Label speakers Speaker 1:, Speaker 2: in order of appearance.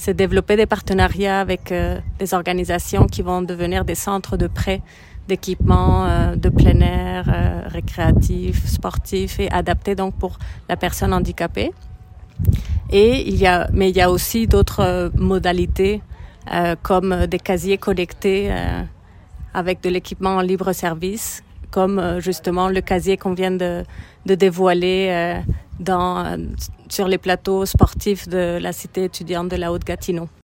Speaker 1: c'est développer des partenariats avec des organisations qui vont devenir des centres de prêt d'équipements de plein air, récréatifs, sportifs et adaptés donc pour la personne handicapée. Et il y a aussi d'autres modalités comme des casiers connectés avec de l'équipement en libre service, comme justement le casier qu'on vient de dévoiler sur les plateaux sportifs de la cité étudiante de la Haute-Gatineau.